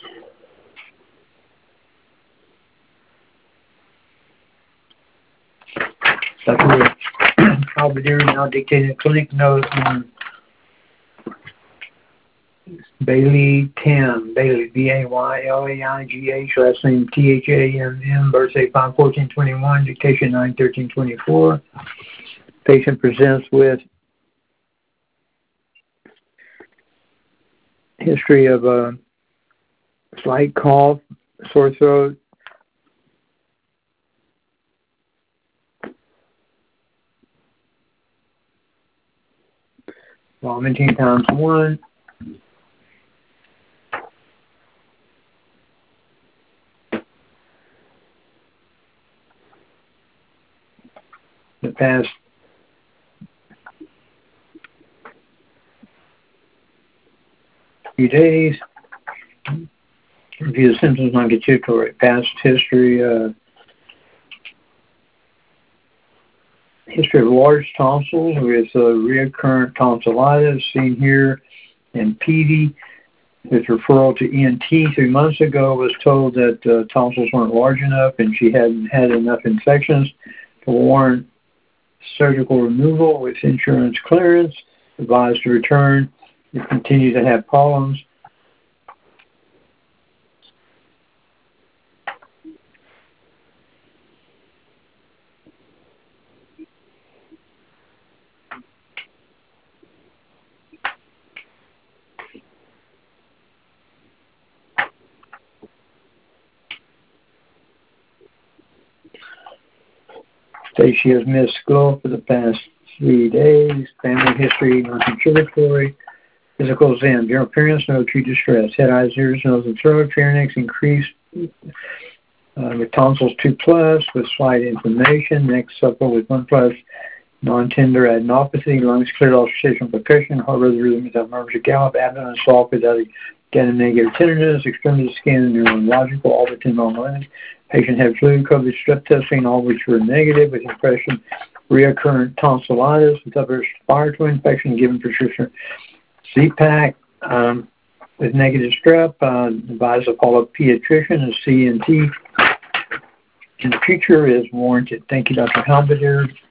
Dr. Halberdier now dictating a clinic note on Bailey Tam, Bailey, B-A-Y-L-A-I-G-H, last name T-H-A-M-M, birthday 5/14/21, dictation 9/13/24. Patient presents with history of a slight cough, sore throat, vomiting ×1. The past few days, review the symptoms longitudinally, past history, history of large tonsils with recurrent tonsillitis seen here, and PD with referral to ENT 3 months ago, was told that tonsils weren't large enough and she hadn't had enough infections to warrant surgical removal with insurance clearance, advised to return if continue to have problems. Say she has missed school for the past 3 days. Family history, non-contributory. Physical exam. General appearance, no acute distress. Head, eyes, ears, nose, and throat. Pharynx increased with tonsils 2+, with slight inflammation. Neck supple with 1+. Non-tender adenopathy. Lungs cleared, auscultation, percussion. Heart rhythm without murmurs or gallop. Abdomen soft without again negative tenderness. Extremity scan neurological. All but 10 normal. Patient had flu, COVID, strep testing, all which were negative, with impression recurrent tonsillitis with upper respiratory infection, given prescription Z-Pak with negative strep, advised to follow up pediatrician and CNT in the future is warranted. Thank you, Dr. Halberdier.